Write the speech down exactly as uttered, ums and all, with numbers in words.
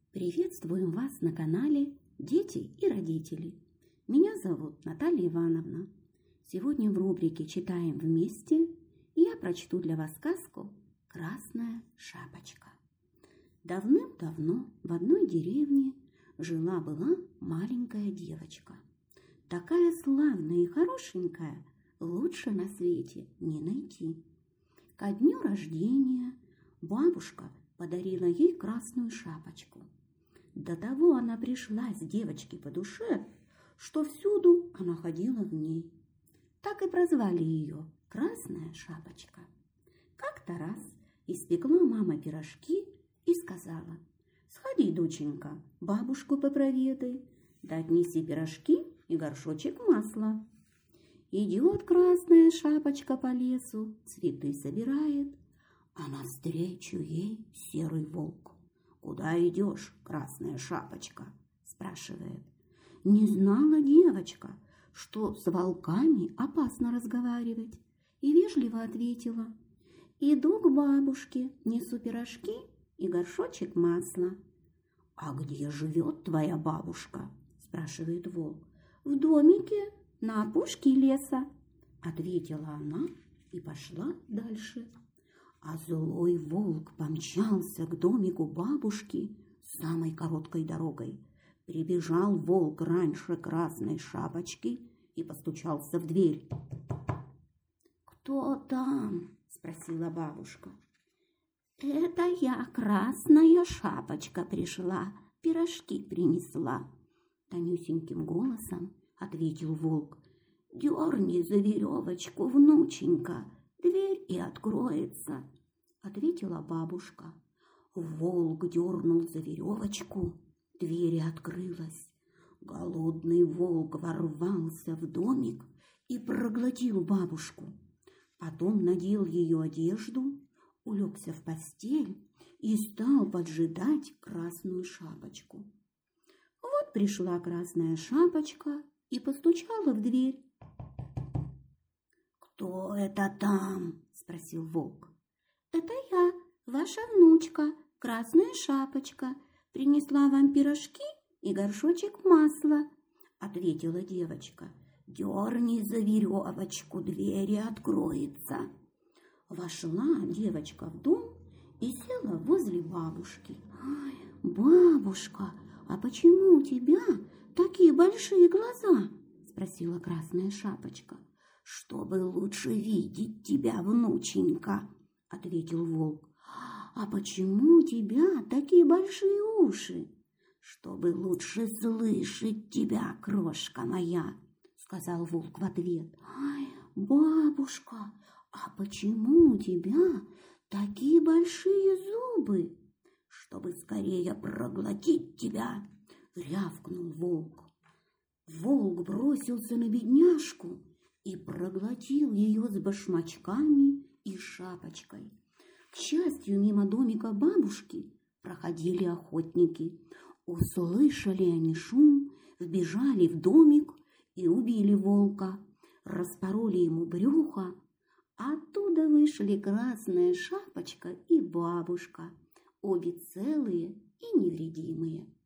Приветствуем вас на канале «Дети и родители». Меня зовут Наталья Ивановна. Сегодня в рубрике «Читаем вместе» и я прочту для вас сказку «Красная шапочка». Давным-давно в одной деревне жила-была маленькая девочка. Такая славная и хорошенькая, лучше на свете не найти. Ко дню рождения бабушка подарила ей красную шапочку. До того она пришлась девочке по душе, что всюду она ходила в ней. Так и прозвали ее Красная шапочка. Как-то раз испекла мама пирожки и сказала: «Сходи, доченька, бабушку попроведай, да отнеси пирожки и горшочек масла». Идет Красная шапочка по лесу, цветы собирает, а навстречу ей серый волк. «Куда идешь, Красная шапочка?» – спрашивает. Не знала девочка, что с волками опасно разговаривать, и вежливо ответила: «Иду к бабушке, несу пирожки и горшочек масла». «А где живет твоя бабушка?» – спрашивает волк. «В домике на опушке леса», – ответила она и пошла дальше. А злой волк помчался к домику бабушки самой короткой дорогой. Прибежал волк раньше Красной шапочки и постучался в дверь. «Кто там?» – спросила бабушка. «Это я, Красная шапочка, пришла, пирожки принесла», – тонюсеньким голосом ответил волк. «Дерни за веревочку, внученька, дверь и откроется», — ответила бабушка. Волк дернул за веревочку, дверь и открылась. Голодный волк ворвался в домик и проглотил бабушку. Потом надел ее одежду, улегся в постель и стал поджидать Красную шапочку. Вот пришла Красная шапочка и постучала в дверь. «Кто это там?» – спросил волк. «Это я, ваша внучка, Красная шапочка. Принесла вам пирожки и горшочек масла», – ответила девочка. «Дерни за веревочку, двери откроется». Вошла девочка в дом и села возле бабушки. «Ай, бабушка, а почему у тебя такие большие глаза?» – спросила Красная шапочка. «Чтобы лучше видеть тебя, внученька», — ответил волк. «А почему у тебя такие большие уши?» «Чтобы лучше слышать тебя, крошка моя», — сказал волк в ответ. «Ай, бабушка, а почему у тебя такие большие зубы?» «Чтобы скорее проглотить тебя», — рявкнул волк. Волк бросился на бедняжку и проглотил ее с башмачками и шапочкой. К счастью, мимо домика бабушки проходили охотники. Услышали они шум, вбежали в домик и убили волка, распороли ему брюхо. Оттуда вышли Красная шапочка и бабушка, обе целые и невредимые.